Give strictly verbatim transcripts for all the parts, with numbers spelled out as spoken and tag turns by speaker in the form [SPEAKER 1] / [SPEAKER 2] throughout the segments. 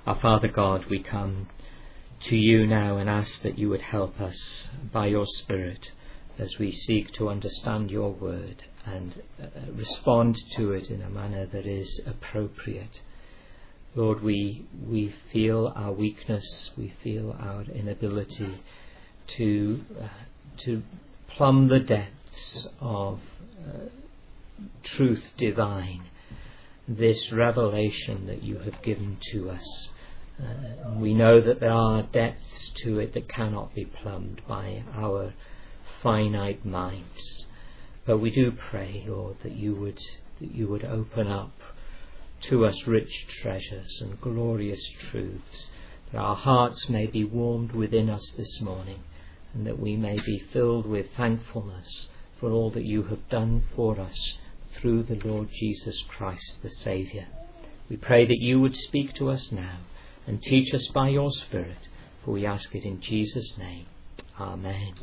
[SPEAKER 1] Our Father God, we come to you now and ask that you would help us by your Spirit as we seek to understand your word and uh, respond to it in a manner that is appropriate. Lord, we we feel our weakness, we feel our inability to uh, to plumb the depths of uh, truth divine, this revelation that you have given to us. Uh, we know that there are depths to it that cannot be plumbed by our finite minds. But we do pray, Lord, that you would that you would open up to us rich treasures and glorious truths, that our hearts may be warmed within us this morning, and that we may be filled with thankfulness for all that you have done for us through the Lord Jesus Christ, the Saviour. We pray that you would speak to us now and teach us by your Spirit, for we ask it in Jesus' name. Amen.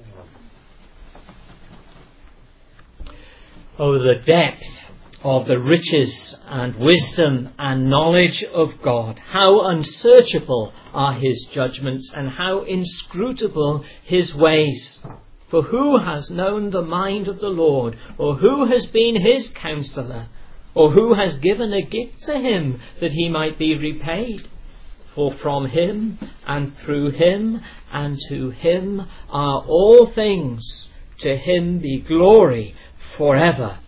[SPEAKER 1] Oh, the depth of the riches and wisdom and knowledge of God. How unsearchable are his judgments and how inscrutable his ways. For who has known the mind of the Lord, or who has been his counsellor, or who has given a gift to him that he might be repaid? For from him and through him and to him are all things. To him be glory forever.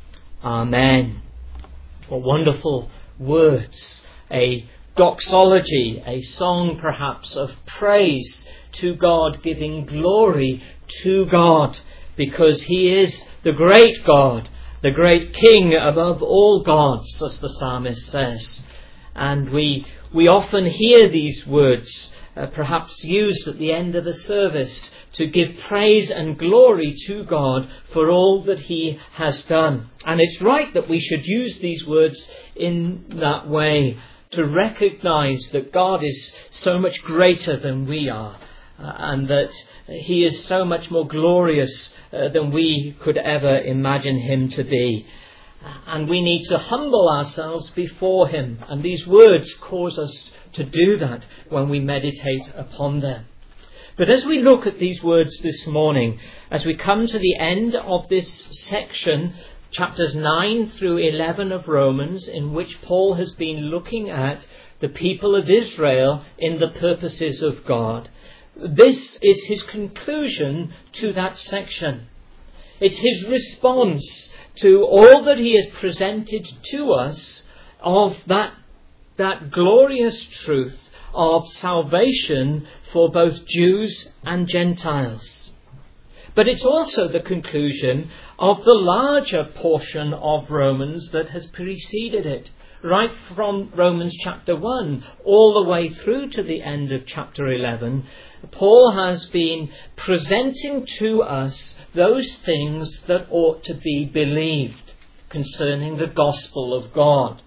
[SPEAKER 1] Amen. What wonderful words. A doxology, a song perhaps of praise to God, giving glory to God, because he is the great God, the great King above all gods, as the psalmist says. And we we often hear these words uh, perhaps used at the end of the service to give praise and glory to God for all that he has done. And it's right that we should use these words in that way, to recognize that God is so much greater than we are, uh, and that he is so much more glorious uh, than we could ever imagine him to be. And we need to humble ourselves before him. And these words cause us to do that when we meditate upon them. But as we look at these words this morning, as we come to the end of this section, chapters nine through eleven of Romans, in which Paul has been looking at the people of Israel in the purposes of God, this is his conclusion to that section. It's his response to all that he has presented to us of that, that glorious truth of salvation for both Jews and Gentiles. But it's also the conclusion of the larger portion of Romans that has preceded it, right from Romans chapter one all the way through to the end of chapter eleven. Paul has been presenting to us those things that ought to be believed concerning the gospel of God.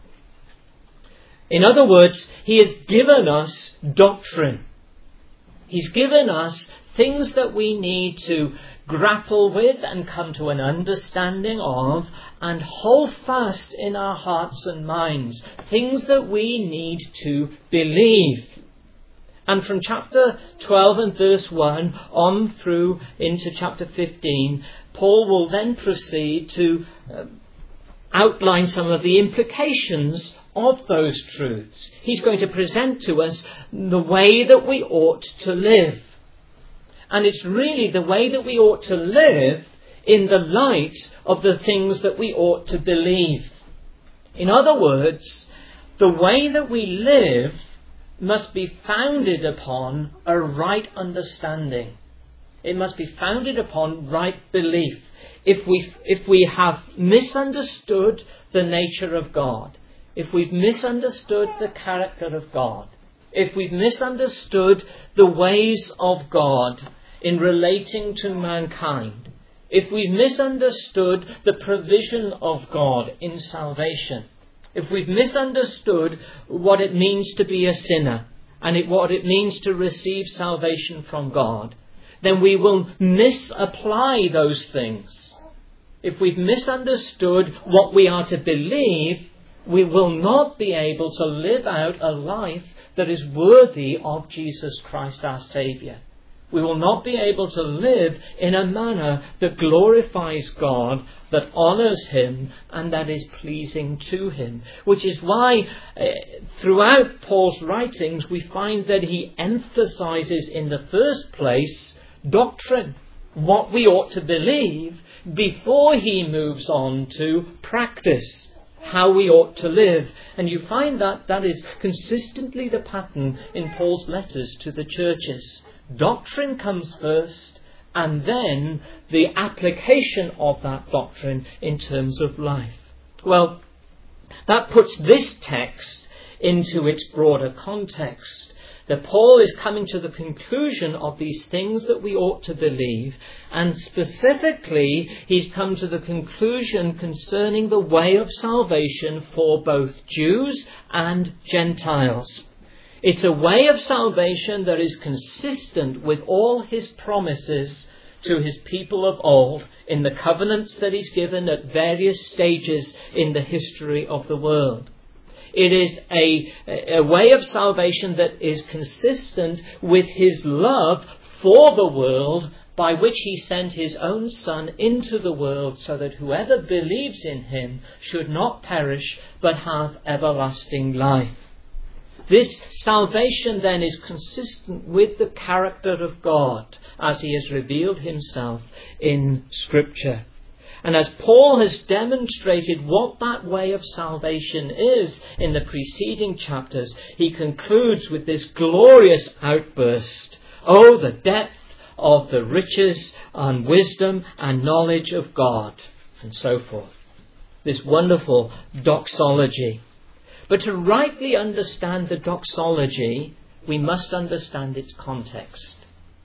[SPEAKER 1] In other words, he has given us doctrine. He's given us things that we need to grapple with and come to an understanding of and hold fast in our hearts and minds. Things that we need to believe. And from chapter twelve and verse one on through into chapter fifteen, Paul will then proceed to uh, outline some of the implications of those truths. He's going to present to us the way that we ought to live. And it's really the way that we ought to live in the light of the things that we ought to believe. In other words, the way that we live must be founded upon a right understanding. It must be founded upon right belief. If we, if we have misunderstood the nature of God, if we've misunderstood the character of God, if we've misunderstood the ways of God in relating to mankind, if we've misunderstood the provision of God in salvation, if we've misunderstood what it means to be a sinner and it, what it means to receive salvation from God, then we will misapply those things. If we've misunderstood what we are to believe, we will not be able to live out a life that is worthy of Jesus Christ our Saviour. We will not be able to live in a manner that glorifies God, that honours Him, and that is pleasing to Him. Which is why uh, throughout Paul's writings we find that he emphasises in the first place doctrine, what we ought to believe, before he moves on to practice, how we ought to live. And you find that that is consistently the pattern in Paul's letters to the churches. Doctrine comes first, and then the application of that doctrine in terms of life. Well, that puts this text into its broader context. That Paul is coming to the conclusion of these things that we ought to believe, and specifically he's come to the conclusion concerning the way of salvation for both Jews and Gentiles. It's a way of salvation that is consistent with all his promises to his people of old in the covenants that he's given at various stages in the history of the world. It is a, a way of salvation that is consistent with his love for the world, by which he sent his own Son into the world so that whoever believes in him should not perish but have everlasting life. This salvation then is consistent with the character of God as he has revealed himself in Scripture. And as Paul has demonstrated what that way of salvation is in the preceding chapters, he concludes with this glorious outburst. Oh, the depth of the riches and wisdom and knowledge of God, and so forth. This wonderful doxology. But to rightly understand the doxology, we must understand its context.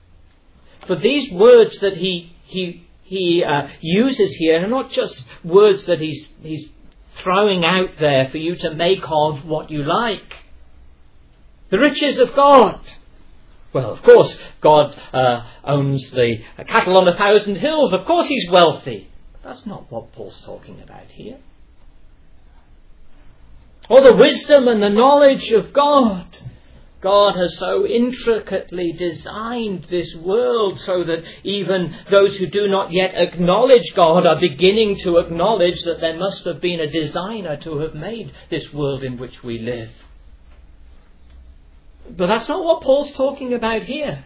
[SPEAKER 1] For these words that he he he uh, uses here are not just words that he's he's throwing out there for you to make of what you like. The riches of God. Well, of course, God uh, owns the cattle on a thousand hills. Of course he's wealthy. But that's not what Paul's talking about here. Or the wisdom and the knowledge of God. God has so intricately designed this world so that even those who do not yet acknowledge God are beginning to acknowledge that there must have been a designer to have made this world in which we live. But that's not what Paul's talking about here.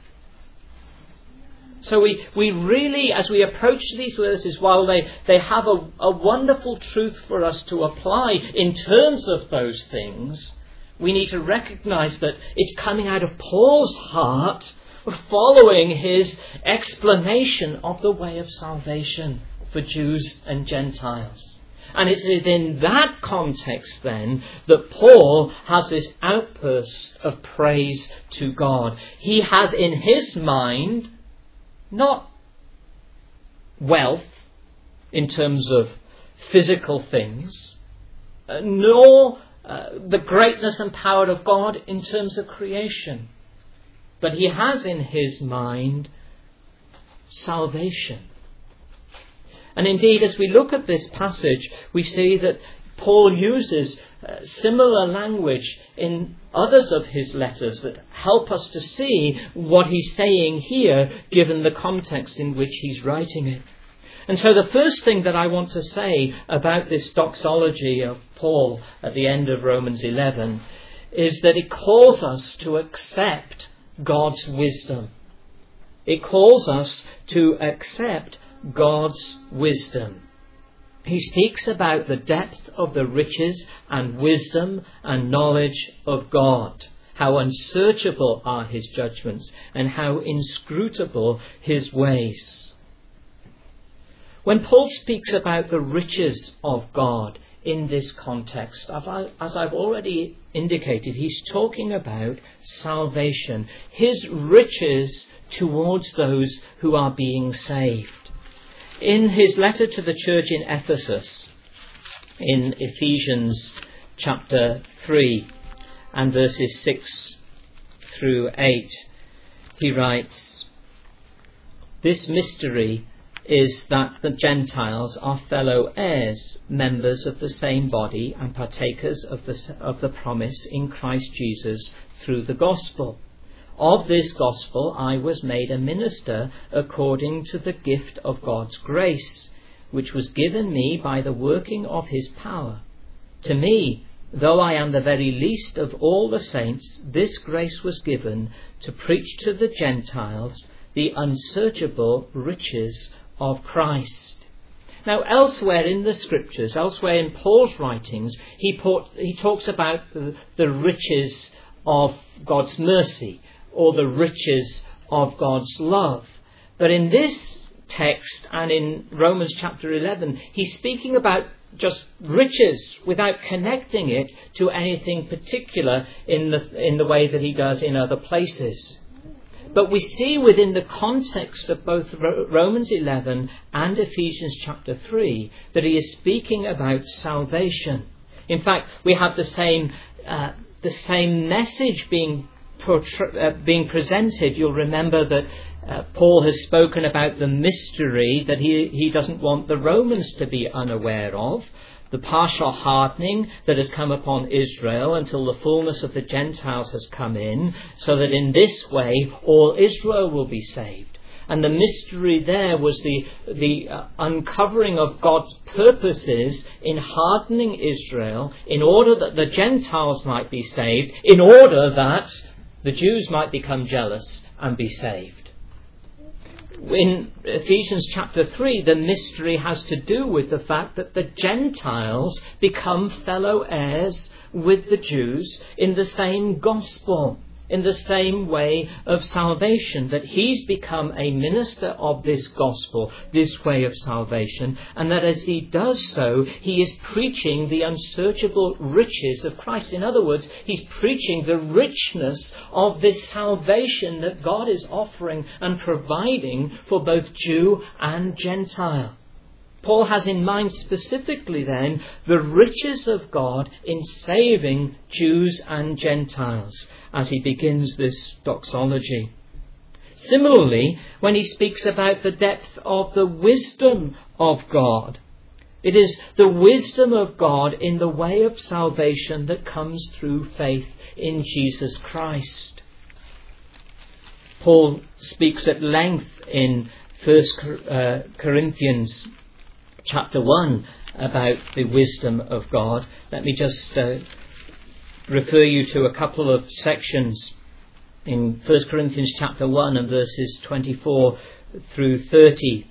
[SPEAKER 1] So we, we really, as we approach these verses, while they, they have a, a wonderful truth for us to apply in terms of those things, we need to recognize that it's coming out of Paul's heart following his explanation of the way of salvation for Jews and Gentiles. And it's within that context then that Paul has this outburst of praise to God. He has in his mind not wealth in terms of physical things, uh, nor uh, the greatness and power of God in terms of creation. But he has in his mind salvation. And indeed, as we look at this passage, we see that Paul uses uh, similar language in others of his letters that help us to see what he's saying here, given the context in which he's writing it. And so the first thing that I want to say about this doxology of Paul at the end of Romans eleven is that it calls us to accept God's wisdom. It calls us to accept God's wisdom. He speaks about the depth of the riches and wisdom and knowledge of God, how unsearchable are his judgments and how inscrutable his ways. When Paul speaks about the riches of God in this context, as I've already indicated, he's talking about salvation, his riches towards those who are being saved. In his letter to the church in Ephesus, in Ephesians chapter three and verses six through eight, he writes, "This mystery is that the Gentiles are fellow heirs, members of the same body, and partakers of the, of the promise in Christ Jesus through the gospel. Of this gospel I was made a minister according to the gift of God's grace, which was given me by the working of his power. To me, though I am the very least of all the saints, this grace was given to preach to the Gentiles the unsearchable riches of Christ. Now, elsewhere in the Scriptures, elsewhere in Paul's writings, he, put, he talks about the, the riches of God's mercy, or the riches of God's love. But in this text and in Romans chapter eleven, he's speaking about just riches without connecting it to anything particular in the, in the way that he does in other places. But we see within the context of both Romans eleven and Ephesians chapter three that he is speaking about salvation. In fact, we have the same uh, the same message being portray- uh, being presented. You'll remember that uh, Paul has spoken about the mystery that he, he doesn't want the Romans to be unaware of. The partial hardening that has come upon Israel until the fullness of the Gentiles has come in, so that in this way all Israel will be saved. And the mystery there was the, the uh, uncovering of God's purposes in hardening Israel in order that the Gentiles might be saved, in order that the Jews might become jealous and be saved. In Ephesians chapter three, the mystery has to do with the fact that the Gentiles become fellow heirs with the Jews in the same gospel, in the same way of salvation, that he's become a minister of this gospel, this way of salvation, and that as he does so, he is preaching the unsearchable riches of Christ. In other words, he's preaching the richness of this salvation that God is offering and providing for both Jew and Gentile. Paul has in mind specifically then the riches of God in saving Jews and Gentiles as he begins this doxology. Similarly, when he speaks about the depth of the wisdom of God, it is the wisdom of God in the way of salvation that comes through faith in Jesus Christ. Paul speaks at length in First Corinthians chapter one about the wisdom of God. Let me just uh, refer you to a couple of sections in First Corinthians chapter one and verses twenty-four through thirty.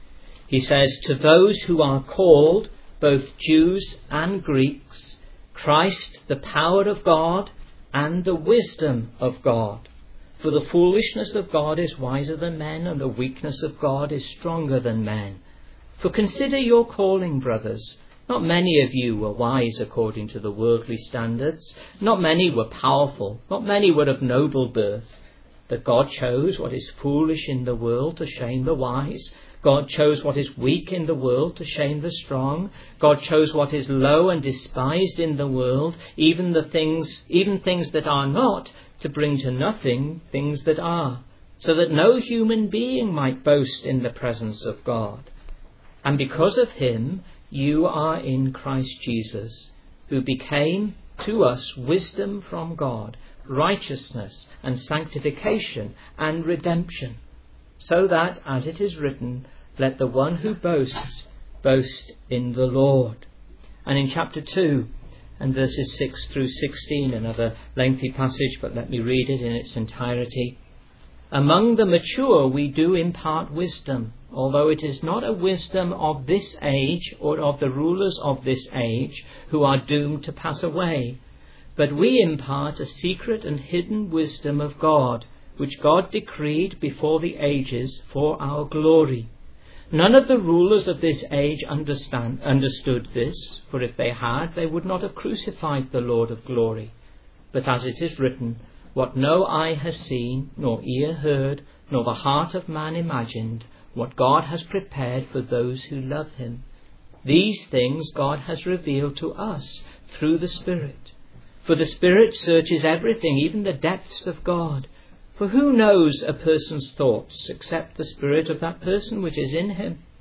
[SPEAKER 1] He says, "To those who are called, both Jews and Greeks, Christ the power of God and the wisdom of God. For the foolishness of God is wiser than men, and the weakness of God is stronger than men. For consider your calling, brothers. Not many of you were wise according to the worldly standards. Not many were powerful. Not many were of noble birth. But God chose what is foolish in the world to shame the wise. God chose what is weak in the world to shame the strong. God chose what is low and despised in the world, even the things, even things that are not, to bring to nothing things that are, so that no human being might boast in the presence of God. And because of him, you are in Christ Jesus, who became to us wisdom from God, righteousness and sanctification and redemption, so that, as it is written, let the one who boasts boast in the Lord." And in chapter two and verses six through sixteen, another lengthy passage, but let me read it in its entirety. "Among the mature we do impart wisdom, although it is not a wisdom of this age or of the rulers of this age who are doomed to pass away. But we impart a secret and hidden wisdom of God, which God decreed before the ages for our glory. None of the rulers of this age understand, understood this, for if they had, they would not have crucified the Lord of glory. But as it is written, what no eye has seen, nor ear heard, nor the heart of man imagined, what God has prepared for those who love him. These things God has revealed to us through the Spirit. For the Spirit searches everything, even the depths of God. For who knows a person's thoughts except the spirit of that person which is in him?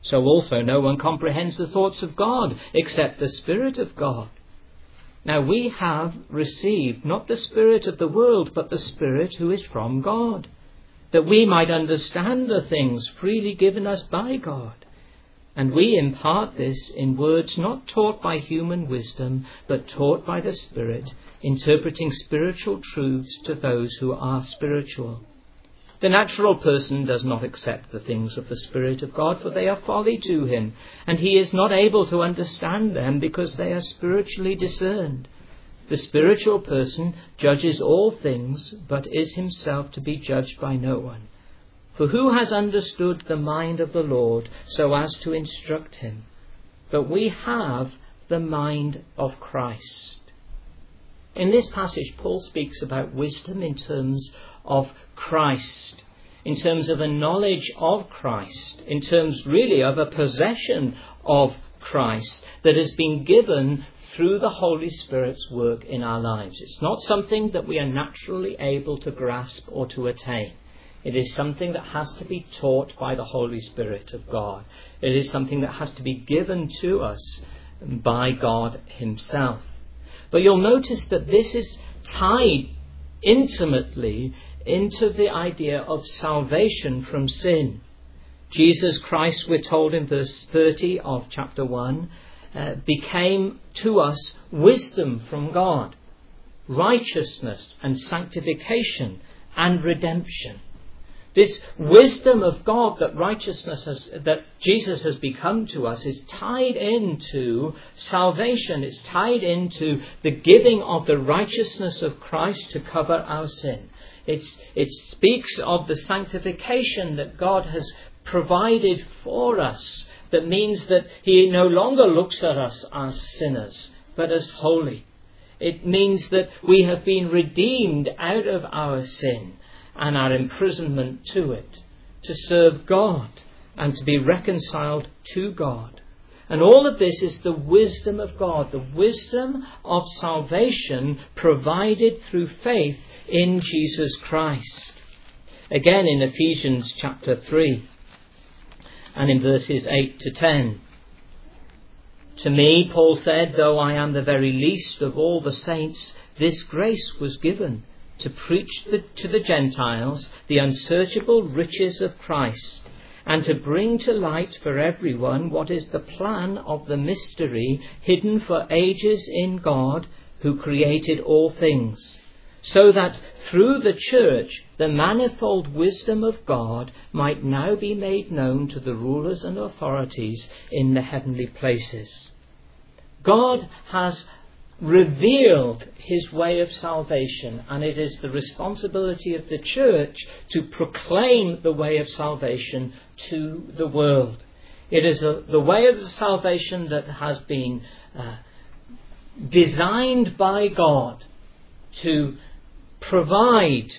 [SPEAKER 1] So also no one comprehends the thoughts of God except the Spirit of God. Now we have received not the spirit of the world, but the Spirit who is from God, that we might understand the things freely given us by God. And we impart this in words not taught by human wisdom, but taught by the Spirit, interpreting spiritual truths to those who are spiritual. The natural person does not accept the things of the Spirit of God, for they are folly to him, and he is not able to understand them because they are spiritually discerned. The spiritual person judges all things, but is himself to be judged by no one. For who has understood the mind of the Lord so as to instruct him? But we have the mind of Christ. In this passage, Paul speaks about wisdom in terms of Christ, in terms of a knowledge of Christ, in terms really of a possession of Christ that has been given through the Holy Spirit's work in our lives. It's not something that we are naturally able to grasp or to attain. It is something that has to be taught by the Holy Spirit of God. It is something that has to be given to us by God himself. But you'll notice that this is tied intimately into the idea of salvation from sin. Jesus Christ, we're told in verse thirty of chapter one, uh, became to us wisdom from God, righteousness and sanctification and redemption. This wisdom of God that righteousness has, that Jesus has become to us, is tied into salvation. It's tied into the giving of the righteousness of Christ to cover our sin. It's, it speaks of the sanctification that God has provided for us. That means that he no longer looks at us as sinners, but as holy. It means that we have been redeemed out of our sin and our imprisonment to it, to serve God and to be reconciled to God. And all of this is the wisdom of God, the wisdom of salvation provided through faith in Jesus Christ. Again in Ephesians chapter three and in verses eight to ten. To me, Paul said, though I am the very least of all the saints, this grace was given, to preach the, to the Gentiles the unsearchable riches of Christ, and to bring to light for everyone what is the plan of the mystery hidden for ages in God, who created all things, so that through the church the manifold wisdom of God might now be made known to the rulers and authorities in the heavenly places. God has revealed his way of salvation, and it is the responsibility of the church to proclaim the way of salvation to the world. It is a, the way of salvation that has been uh, designed by God to provide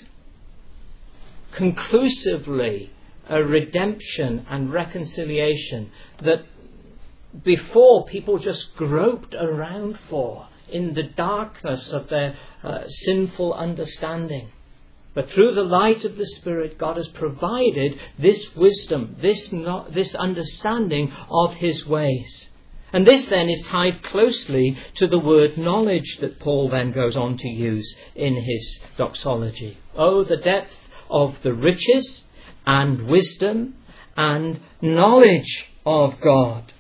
[SPEAKER 1] conclusively a redemption and reconciliation that before people just groped around for in the darkness of their uh, sinful understanding. But through the light of the Spirit, God has provided this wisdom, this, no, this understanding of his ways. And this then is tied closely to the word knowledge that Paul then goes on to use in his doxology. Oh, the depth of the riches and wisdom and knowledge of God.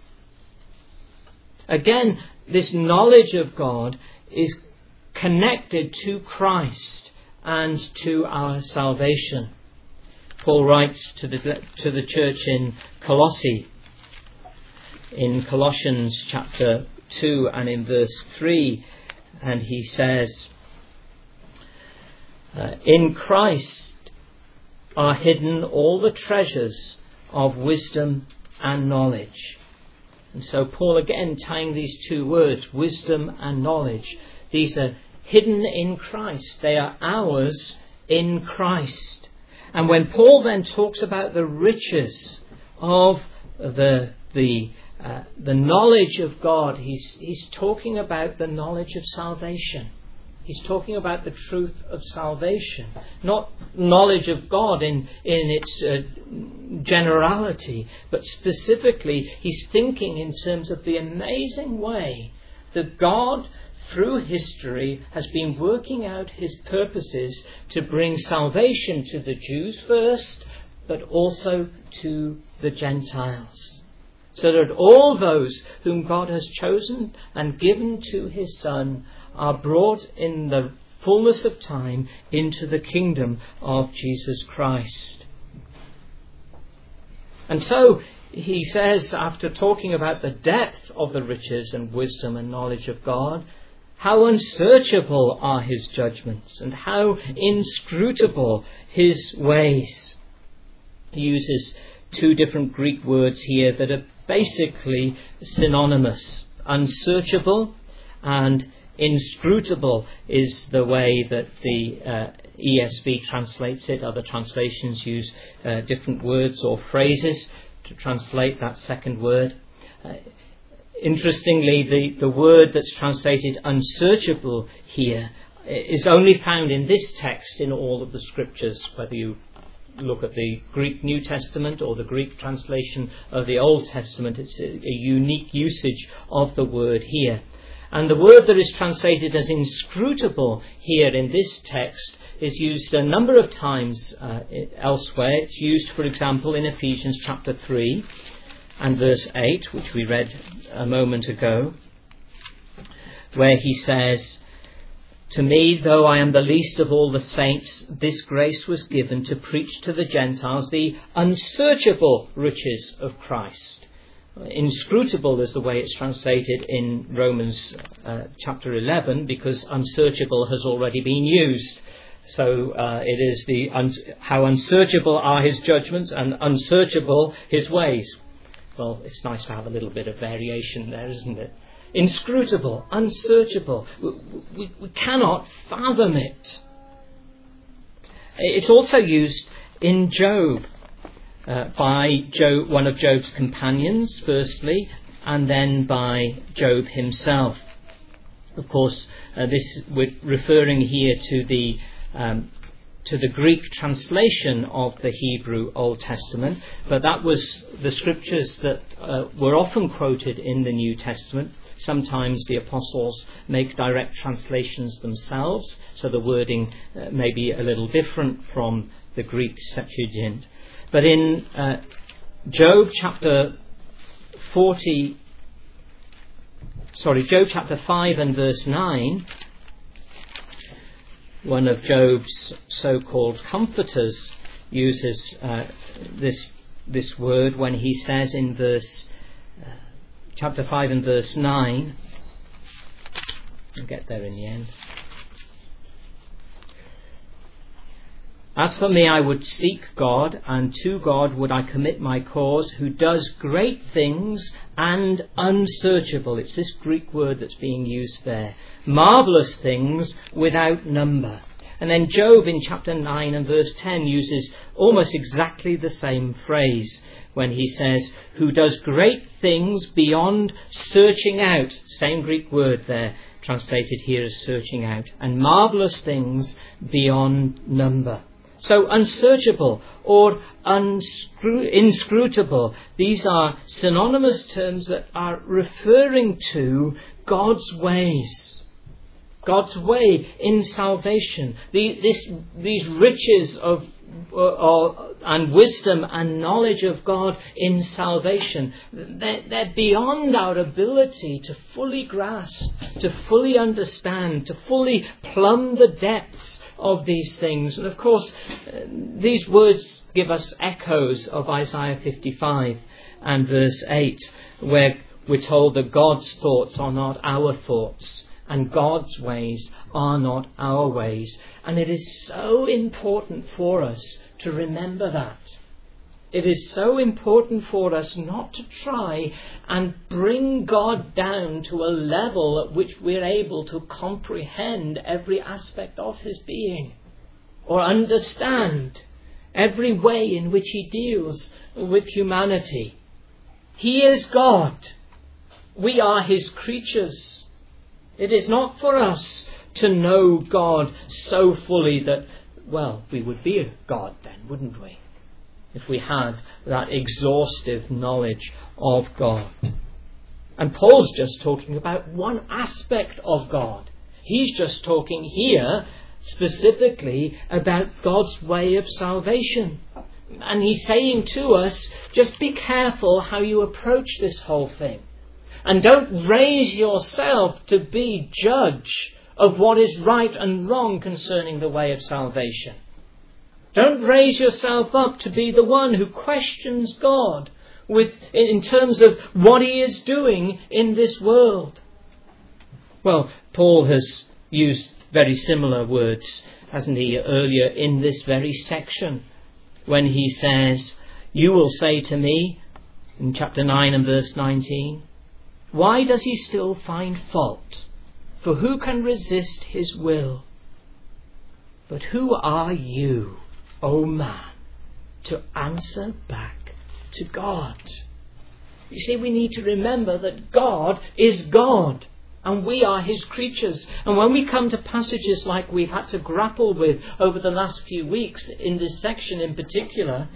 [SPEAKER 1] Again, this knowledge of God is connected to Christ and to our salvation. Paul writes to the, to the church in Colossae, in Colossians chapter two and in verse three, and he says, uh, in Christ are hidden all the treasures of wisdom and knowledge. And so Paul again tying these two words, wisdom and knowledge. These are hidden in Christ. They are ours in Christ. And when Paul then talks about the riches of the the uh, the knowledge of God, he's he's talking about the knowledge of salvation. He's talking about the truth of salvation, not knowledge of God in, in its uh, generality, but specifically he's thinking in terms of the amazing way that God, through history, has been working out his purposes to bring salvation to the Jews first, but also to the Gentiles. So that all those whom God has chosen and given to his Son are brought in the fullness of time into the kingdom of Jesus Christ. And so he says, after talking about the depth of the riches and wisdom and knowledge of God, how unsearchable are his judgments and how inscrutable his ways. He uses two different Greek words here that are basically synonymous. Unsearchable and inscrutable is the way that the uh, E S V translates it. Other translations use uh, different words or phrases to translate that second word. Uh, interestingly, the, the word that's translated unsearchable here is only found in this text in all of the scriptures, whether you look at the Greek New Testament or the Greek translation of the Old Testament. It's a, a unique usage of the word here. And the word that is translated as inscrutable here in this text is used a number of times uh, elsewhere. It's used, for example, in Ephesians chapter three and verse eight, which we read a moment ago, where he says, "To me, though I am the least of all the saints, this grace was given to preach to the Gentiles the unsearchable riches of Christ." Inscrutable is the way it's translated in Romans uh, chapter eleven, because unsearchable has already been used. So uh, it is the un- how unsearchable are his judgments and unsearchable his ways. Well, it's nice to have a little bit of variation there, isn't it? Inscrutable, unsearchable. We, we, we cannot fathom it. It's also used in Job. Uh, by Job, one of Job's companions, firstly, and then by Job himself. Of course, uh, this we're referring here to the um, to the Greek translation of the Hebrew Old Testament, but that was the scriptures that uh, were often quoted in the New Testament. Sometimes the apostles make direct translations themselves, so the wording uh, may be a little different from the Greek Septuagint. But in uh, Job chapter forty, sorry, Job chapter five and verse nine, one of Job's so-called comforters uses uh, this this word when he says in verse uh, chapter five and verse nine. We'll get there in the end. "As for me, I would seek God, and to God would I commit my cause, who does great things and unsearchable." It's this Greek word that's being used there. Marvellous things without number. And then Job in chapter nine and verse ten uses almost exactly the same phrase when he says, "Who does great things beyond searching out." Same Greek word there, translated here as searching out. "And marvellous things beyond number." So unsearchable or unscru- inscrutable, these are synonymous terms that are referring to God's ways. God's way in salvation. The, this, these riches of uh, uh, and wisdom and knowledge of God in salvation, they're, they're beyond our ability to fully grasp, to fully understand, to fully plumb the depths of these things. And of course, uh, these words give us echoes of Isaiah fifty-five and verse eight, where we're told that God's thoughts are not our thoughts, and God's ways are not our ways. And it is so important for us to remember that. It is so important for us not to try and bring God down to a level at which we're able to comprehend every aspect of his being, or understand every way in which he deals with humanity. He is God. We are his creatures. It is not for us to know God so fully that, well, we would be a God then, wouldn't we? If we had that exhaustive knowledge of God. And Paul's just talking about one aspect of God. He's just talking here specifically about God's way of salvation. And he's saying to us, just be careful how you approach this whole thing. And don't raise yourself to be judge of what is right and wrong concerning the way of salvation. Don't raise yourself up to be the one who questions God with in terms of what he is doing in this world. Well, Paul has used very similar words, hasn't he, earlier in this very section, when he says, you will say to me, in chapter nine and verse nineteen, why does he still find fault? For who can resist his will? But who are you, O man, to answer back to God? You see, we need to remember that God is God and we are his creatures. And when we come to passages like we've had to grapple with over the last few weeks, in this section in particular,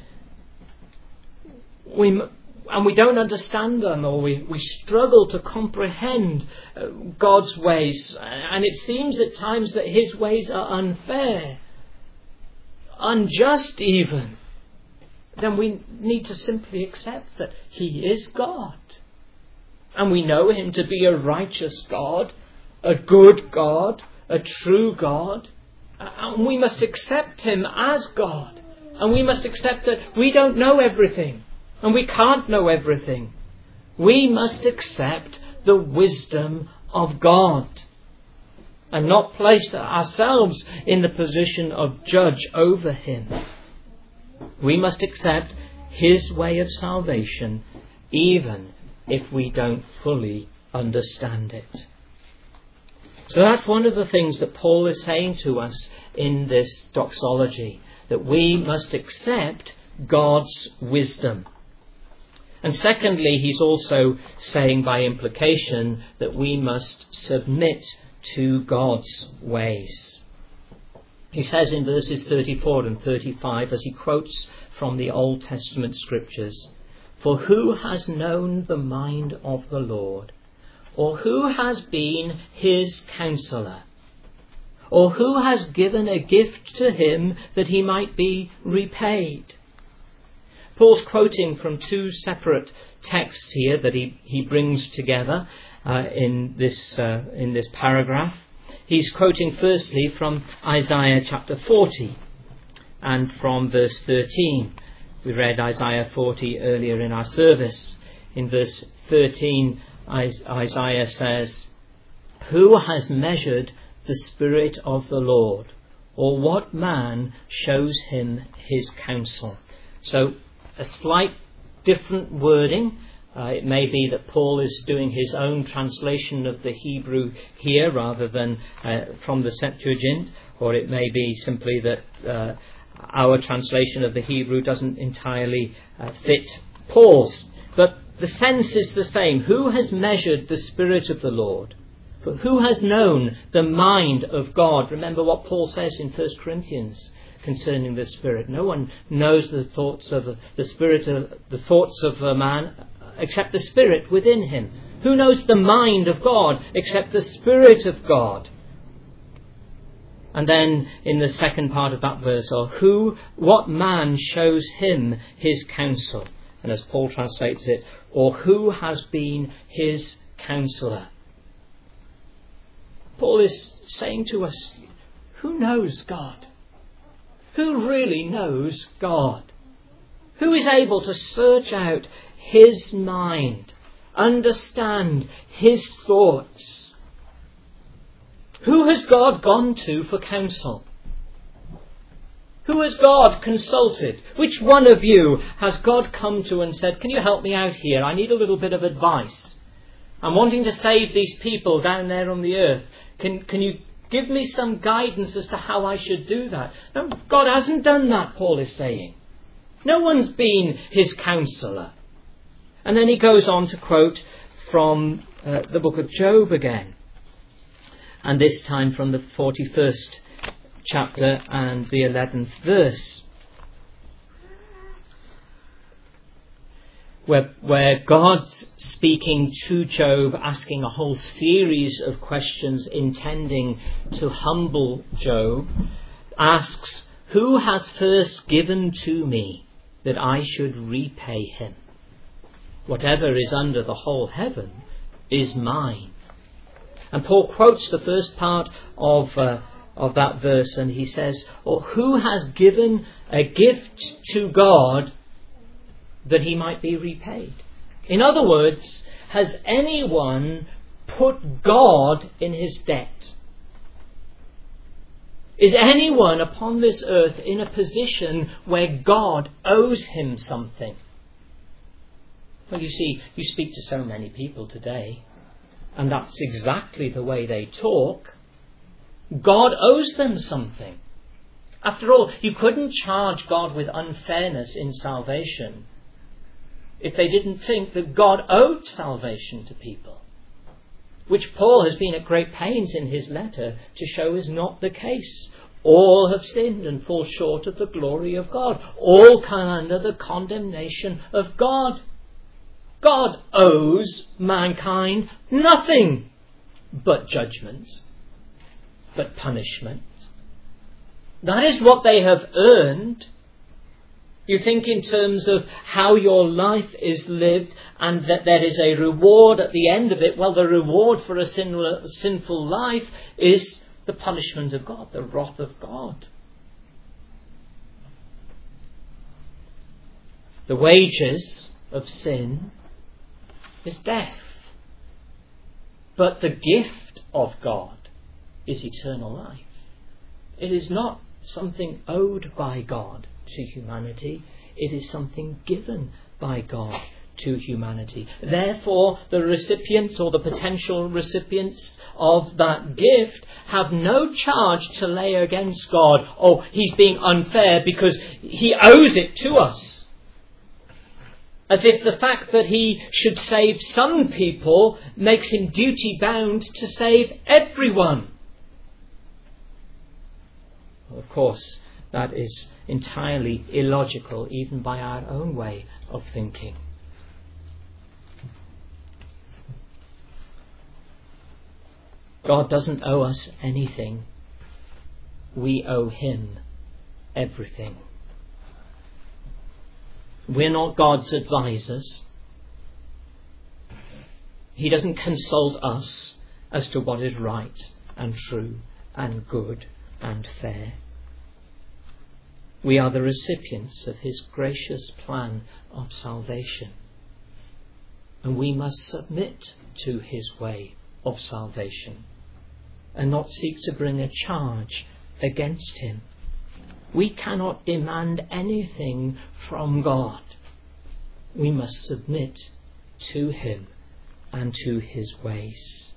[SPEAKER 1] we and we don't understand them, or we, we struggle to comprehend uh, God's ways, and it seems at times that his ways are unfair, unjust even, then we need to simply accept that he is God. And we know him to be a righteous God, a good God, a true God. And we must accept him as God. And we must accept that we don't know everything. And we can't know everything. We must accept the wisdom of God. And not place ourselves in the position of judge over him. We must accept his way of salvation, even if we don't fully understand it. So that's one of the things that Paul is saying to us in this doxology, that we must accept God's wisdom. And secondly, he's also saying by implication that we must submit to God's ways. He says in verses thirty-four and thirty-five, as he quotes from the Old Testament scriptures, for who has known the mind of the Lord? Or who has been his counselor? Or who has given a gift to him that he might be repaid? Paul's quoting from two separate texts here that he, he brings together uh, in this uh, in this paragraph. He's quoting firstly from Isaiah chapter forty and from verse thirteen. We read Isaiah forty earlier in our service. In verse thirteen, Isaiah says, who has measured the Spirit of the Lord? Or what man shows him his counsel? So, a slight different wording. Uh, it may be that Paul is doing his own translation of the Hebrew here rather than uh, from the Septuagint, or it may be simply that uh, our translation of the Hebrew doesn't entirely uh, fit Paul's. But the sense is the same. Who has measured the Spirit of the Lord? But who has known the mind of God? Remember what Paul says in First Corinthians concerning the Spirit. No one knows the thoughts of the Spirit of the thoughts of a man except the Spirit within him. Who knows the mind of God except the Spirit of God? And then in the second part of that verse, or who, what man shows him his counsel? And as Paul translates it, or who has been his counselor? Paul is saying to us, who knows God? Who really knows God? Who is able to search out his mind, understand his thoughts? Who has God gone to for counsel? Who has God consulted? Which one of you has God come to and said, can you help me out here? I need a little bit of advice. I'm wanting to save these people down there on the earth. Can, can you give me some guidance as to how I should do that? No, God hasn't done that, Paul is saying. No one's been his counsellor. And then he goes on to quote from uh, the book of Job again, and this time from the forty-first chapter and the eleventh verse, where, where God's speaking to Job, asking a whole series of questions intending to humble Job, asks, "Who has first given to me that I should repay him? Whatever is under the whole heaven is mine." And Paul quotes the first part of uh, of that verse, and he says, "Or who has given a gift to God that he might be repaid?" In other words, has anyone put God in his debt? Is anyone upon this earth in a position where God owes him something? Well, you see, you speak to so many people today, and that's exactly the way they talk. God owes them something. After all, you couldn't charge God with unfairness in salvation if they didn't think that God owed salvation to people, which Paul has been at great pains in his letter to show is not the case. All have sinned and fall short of the glory of God. All come under the condemnation of God. God owes mankind nothing but judgment, but punishment. That is what they have earned. You think in terms of how your life is lived and that there is a reward at the end of it. Well, the reward for a sin- sinful life is the punishment of God, the wrath of God. The wages of sin is death. But the gift of God is eternal life. It is not something owed by God to humanity. It is something given by God to humanity. Therefore, the recipients or the potential recipients of that gift have no charge to lay against God. Oh, he's being unfair because he owes it to us. As if the fact that he should save some people makes him duty bound to save everyone. Well, of course, that is entirely illogical, even by our own way of thinking. God doesn't owe us anything. We owe him everything. We're not God's advisors. He doesn't consult us as to what is right and true and good and fair. We are the recipients of his gracious plan of salvation. And we must submit to his way of salvation and not seek to bring a charge against him. We cannot demand anything from God. We must submit to him and to his ways.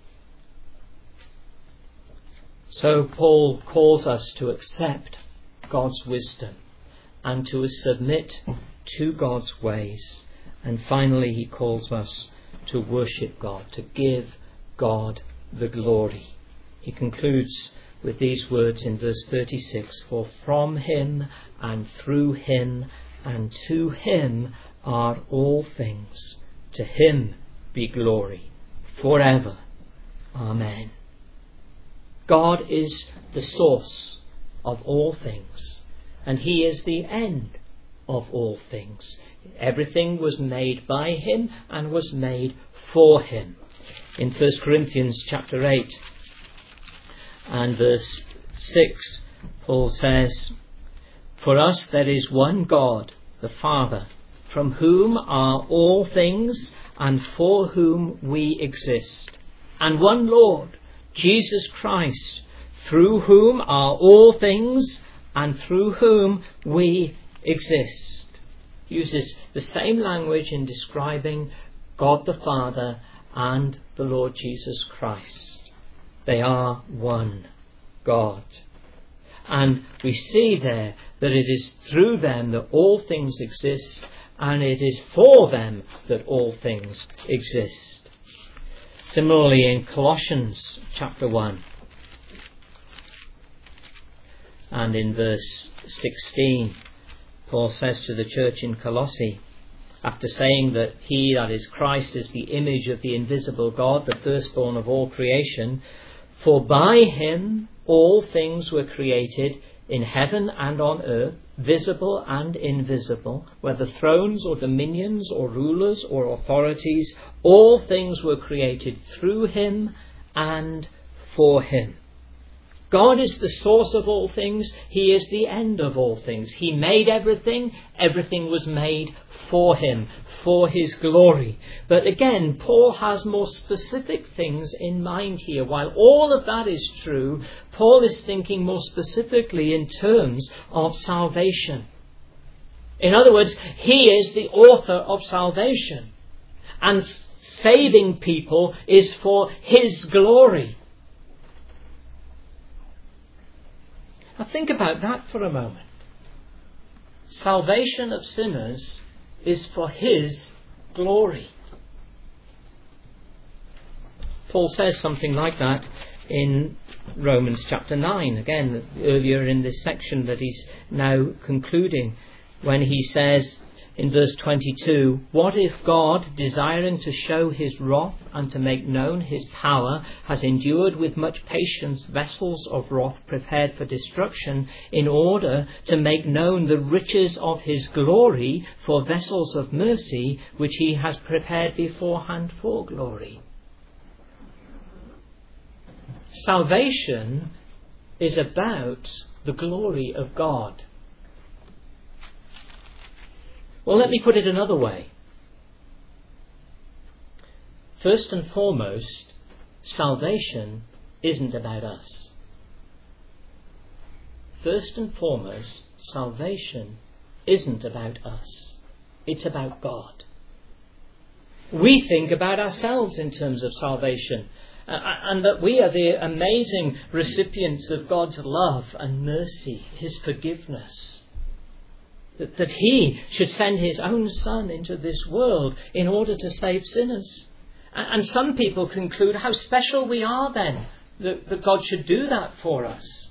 [SPEAKER 1] So Paul calls us to accept God's wisdom and to submit to God's ways. And finally, he calls us to worship God, to give God the glory. He concludes with these words in verse thirty-six, "For from him and through him and to him are all things. To him be glory forever. Amen." God is the source of all things, and he is the end of all things. Everything was made by him and was made for him. In First Corinthians chapter eight and verse six, Paul says, "For us there is one God, the Father, from whom are all things and for whom we exist, and one Lord, Jesus Christ, through whom are all things and through whom we exist." He uses the same language in describing God the Father and the Lord Jesus Christ. They are one God. And we see there that it is through them that all things exist, and it is for them that all things exist. Similarly, in Colossians chapter one and in verse sixteen, Paul says to the church in Colossae, after saying that he, that is Christ, is the image of the invisible God, the firstborn of all creation, for by him all things were created in heaven and on earth, visible and invisible, whether thrones or dominions or rulers or authorities, all things were created through him and for him. God is the source of all things. He is the end of all things. He made everything. Everything was made for him, for his glory. But again, Paul has more specific things in mind here. While all of that is true, Paul is thinking more specifically in terms of salvation. In other words, he is the author of salvation. And saving people is for his glory. Now think about that for a moment. Salvation of sinners is for his glory. Paul says something like that in Romans chapter nine, again earlier in this section that he's now concluding, when he says in verse twenty-two, what if God, desiring to show his wrath and to make known his power, has endured with much patience vessels of wrath prepared for destruction, in order to make known the riches of his glory for vessels of mercy, which he has prepared beforehand for glory. Salvation is about the glory of God. Well, let me put it another way. First and foremost, salvation isn't about us. First and foremost, salvation isn't about us. It's about God. We think about ourselves in terms of salvation, uh, and that we are the amazing recipients of God's love and mercy, his forgiveness. That, that he should send his own Son into this world in order to save sinners. And, and some people conclude how special we are then, that, that God should do that for us.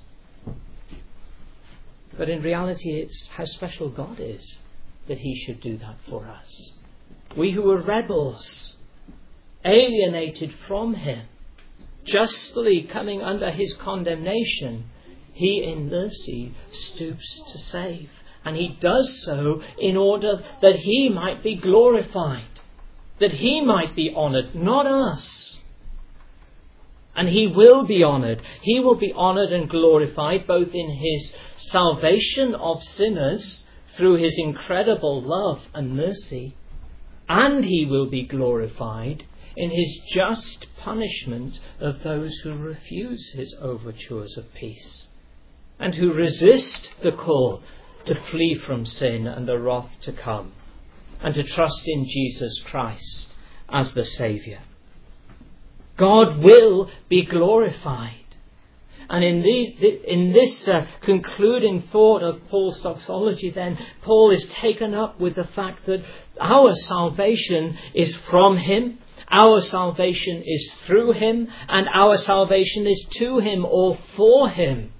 [SPEAKER 1] But in reality, it's how special God is that he should do that for us. We who were rebels, alienated from him, justly coming under his condemnation, he in mercy stoops to save. And he does so in order that he might be glorified, that he might be honoured, not us. And he will be honoured. He will be honoured and glorified both in his salvation of sinners through his incredible love and mercy, and he will be glorified in his just punishment of those who refuse his overtures of peace and who resist the call to flee from sin and the wrath to come, and to trust in Jesus Christ as the Saviour. God will be glorified. And in, these, in this uh, concluding thought of Paul's doxology then, Paul is taken up with the fact that our salvation is from him, our salvation is through him, and our salvation is to him or for him.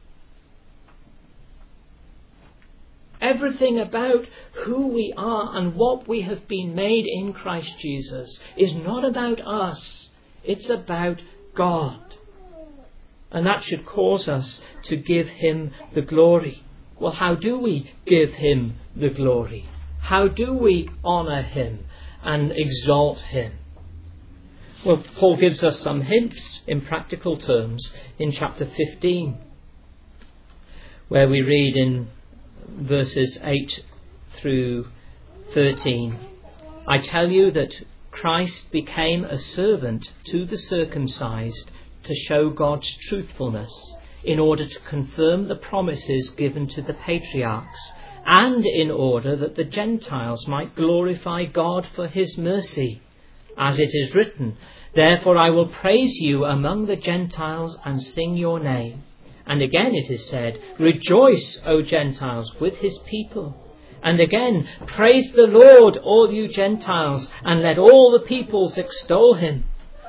[SPEAKER 1] Everything about who we are and what we have been made in Christ Jesus is not about us. It's about God. And that should cause us to give him the glory. Well, how do we give him the glory? How do we honour him and exalt him? Well, Paul gives us some hints in practical terms in chapter fifteen, where we read in verses eight through thirteen, I tell you that Christ became a servant to the circumcised to show God's truthfulness, in order to confirm the promises given to the patriarchs, and in order that the Gentiles might glorify God for his mercy. As it is written, therefore I will praise you among the Gentiles and sing your name. And again it is said, rejoice, O Gentiles, with his people. And again, praise the Lord, all you Gentiles, and let all the peoples extol him.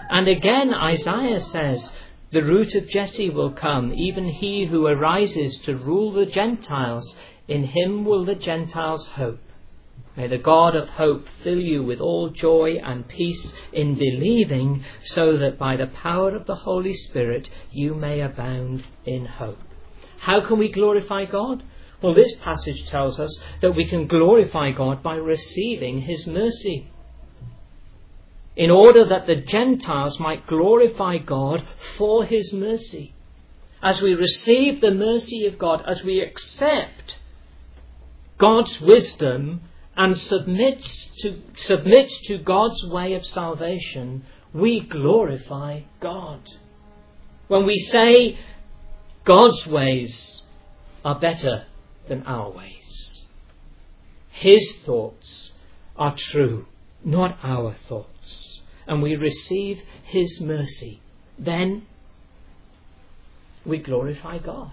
[SPEAKER 1] And again Isaiah says, the root of Jesse will come, even he who arises to rule the Gentiles. In him will the Gentiles hope. May the God of hope fill you with all joy and peace in believing, so that by the power of the Holy Spirit you may abound in hope. How can we glorify God? Well, this passage tells us that we can glorify God by receiving his mercy, in order that the Gentiles might glorify God for his mercy. As we receive the mercy of God, as we accept God's wisdom and submit to, submit to God's way of salvation, we glorify God. When we say God's ways are better than our ways, his thoughts are true, not our thoughts, and we receive his mercy, then we glorify God.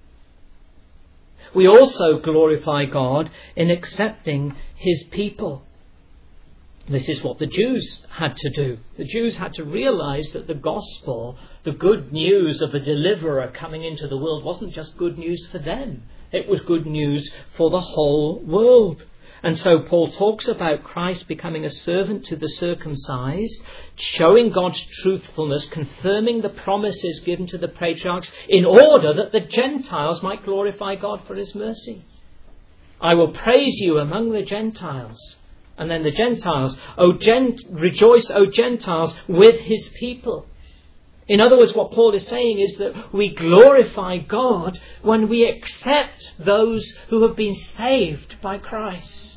[SPEAKER 1] We also glorify God in accepting his people. This is what the Jews had to do. The Jews had to realize that the gospel, the good news of a deliverer coming into the world, wasn't just good news for them. It was good news for the whole world. And so Paul talks about Christ becoming a servant to the circumcised, showing God's truthfulness, confirming the promises given to the patriarchs in order that the Gentiles might glorify God for his mercy. I will praise you among the Gentiles. And then the Gentiles, O Gent- rejoice, O Gentiles, with his people. In other words, what Paul is saying is that we glorify God when we accept those who have been saved by Christ.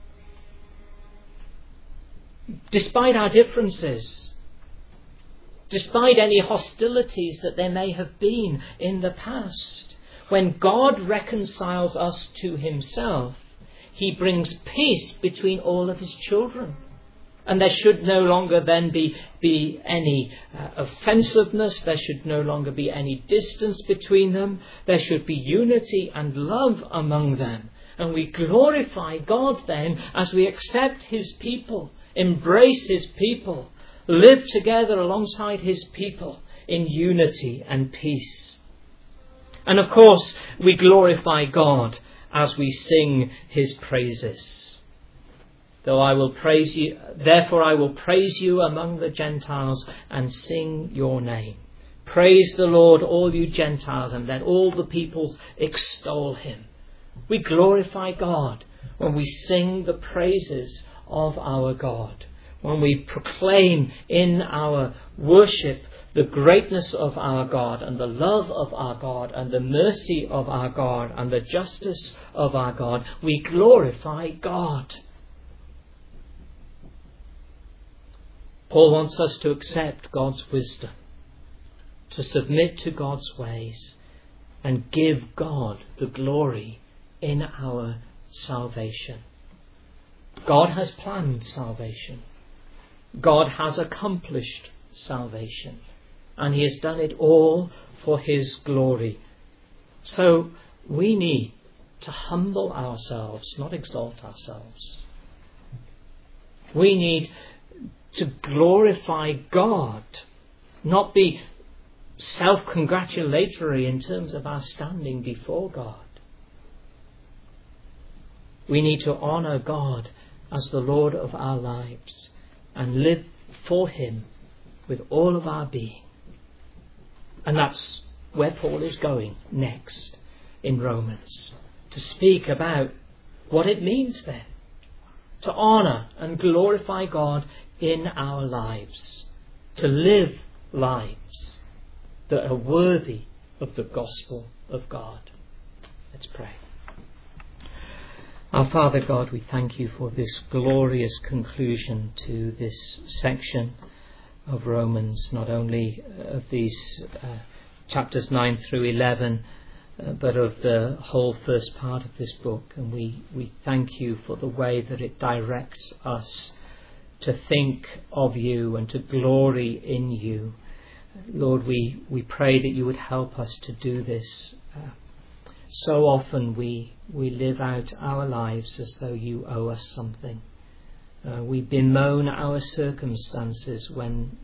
[SPEAKER 1] Despite our differences, despite any hostilities that there may have been in the past, when God reconciles us to himself, he brings peace between all of his children. And there should no longer then be, be any uh, offensiveness. There should no longer be any distance between them. There should be unity and love among them. And we glorify God then as we accept his people, embrace his people, live together alongside his people in unity and peace. And of course, we glorify God as we sing his praises. Though I will praise you, therefore I will praise you among the Gentiles and sing your name. Praise the Lord, all you Gentiles, and let all the peoples extol him. We glorify God when we sing the praises of our God, when we proclaim in our worship the greatness of our God and the love of our God and the mercy of our God and the justice of our God. We glorify God. Paul wants us to accept God's wisdom, to submit to God's ways, and give God the glory in our salvation. God has planned salvation. God has accomplished salvation. And he has done it all for his glory. So we need to humble ourselves, not exalt ourselves. We need to glorify God, not be self-congratulatory in terms of our standing before God. We need to honour God as the Lord of our lives and live for him with all of our being. And that's where Paul is going next in Romans, to speak about what it means then to honour and glorify God in our lives, to live lives that are worthy of the gospel of God. Let's pray. Our Father God, we thank you for this glorious conclusion to this section of Romans, not only of these uh, chapters nine through eleven, uh, but of the whole first part of this book. And we, we thank you for the way that it directs us to think of you and to glory in you. Lord, we, we pray that you would help us to do this. Uh, so often we, we live out our lives as though you owe us something. Uh, we bemoan our circumstances when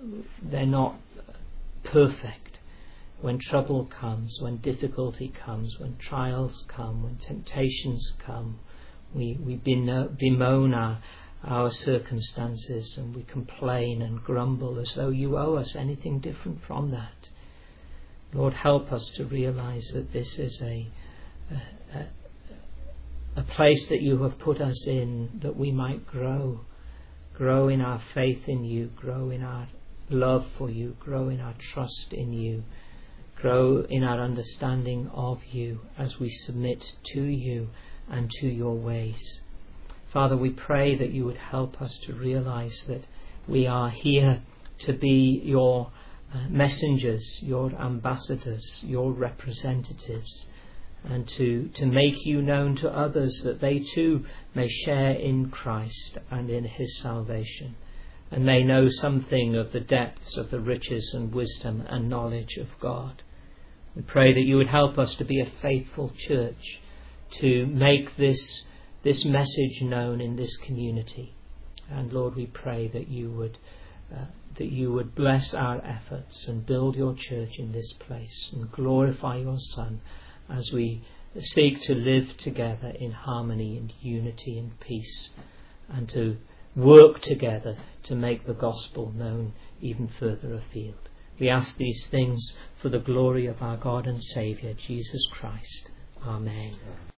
[SPEAKER 1] they're not perfect. When trouble comes, when difficulty comes, when trials come, when temptations come, we, we bemoan our, our circumstances, and we complain and grumble as though you owe us anything different from that. Lord, help us to realize that this is a, a, a, a place that you have put us in, that we might grow, grow in our faith in you, grow in our love for you, grow in our trust in you, grow in our understanding of you as we submit to you and to your ways. Father, we pray that you would help us to realize that we are here to be your uh, messengers, your ambassadors, your representatives, and to, to make you known to others, that they too may share in Christ and in his salvation, and may know something of the depths of the riches and wisdom and knowledge of God. We pray that you would help us to be a faithful church, to make this this message known in this community. And Lord, we pray that you would uh, that you would bless our efforts and build your church in this place and glorify your Son as we seek to live together in harmony and unity and peace, and to work together to make the gospel known even further afield. We ask these things for the glory of our God and Saviour, Jesus Christ. Amen.